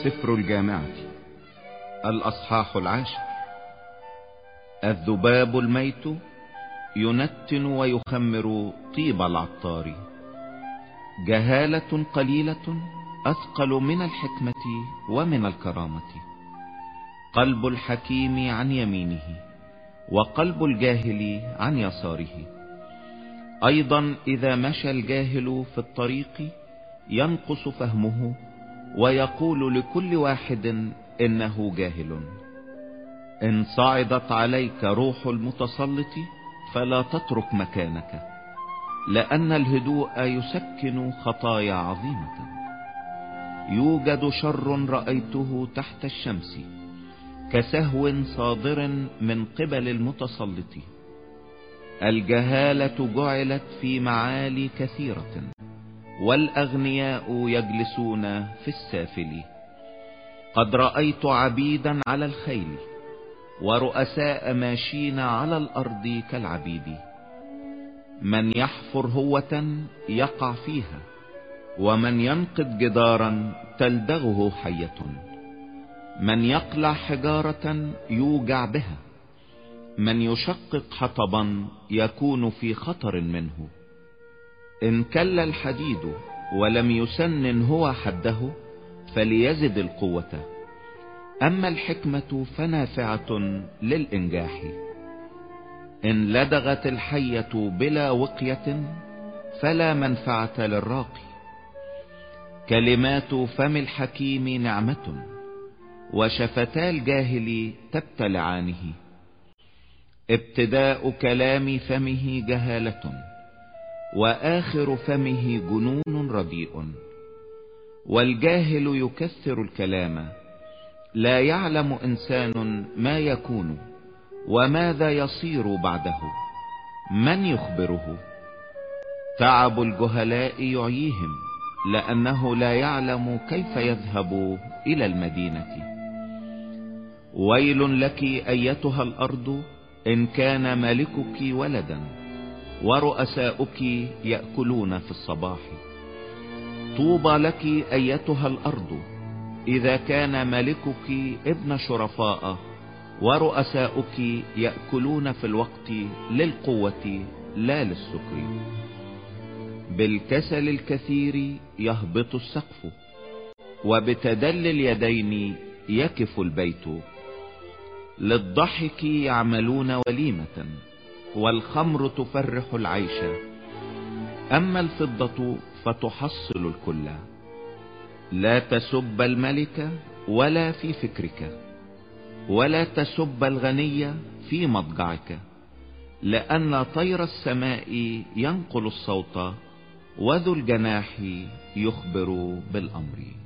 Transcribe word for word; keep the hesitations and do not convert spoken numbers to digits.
سفر الجامعة الأصحاح العاشر. الذباب الميت ينتن ويخمر طيب العطار. جهالة قليلة أثقل من الحكمة ومن الكرامة. قلب الحكيم عن يمينه وقلب الجاهل عن يساره. أيضا إذا مشى الجاهل في الطريق ينقص فهمه ويقول لكل واحد إنه جاهل. إن صعدت عليك روح المتسلط فلا تترك مكانك، لأن الهدوء يسكن خطايا عظيمة. يوجد شر رأيته تحت الشمس كسهو صادر من قبل المتسلط. الجهالة جعلت في معالي كثيرة، والأغنياء يجلسون في السافل. قد رأيت عبيدا على الخيل ورؤساء ماشين على الأرض كالعبيد. من يحفر هوة يقع فيها، ومن ينقض جدارا تلدغه حية. من يقلع حجارة يوجع بها، من يشقق حطبا يكون في خطر منه. إن كل الحديد ولم يسنن هو حده فليزد القوة. أما الحكمة فنافعة للإنجاح. إن لدغت الحية بلا وقية فلا منفعة للراقي. كلمات فم الحكيم نعمة، وشفتا الجاهل تبتلعانه. ابتداء كلام فمه جهالة، وآخر فمه جنون رديء. والجاهل يكثر الكلام، لا يعلم إنسان ما يكون وماذا يصير بعده. من يخبره؟ تعب الجهلاء يعيهم، لأنه لا يعلم كيف يذهب إلى المدينة. ويل لك أيتها الأرض إن كان ملكك ولدا، ورؤساؤك يأكلون في الصباح. طوبى لك أيتها الأرض إذا كان ملكك ابن شرفاء، ورؤساؤك يأكلون في الوقت للقوة لا للسكر. بالكسل الكثير يهبط السقف، وبتدل اليدين يكف البيت. للضحك يعملون وليمة، والخمر تفرح العيش. أما الفضة فتحصل الكل. لا تسب الملك ولا في فكرك، ولا تسب الغني في مضجعك، لأن طير السماء ينقل الصوت، وذو الجناح يخبر بالأمر.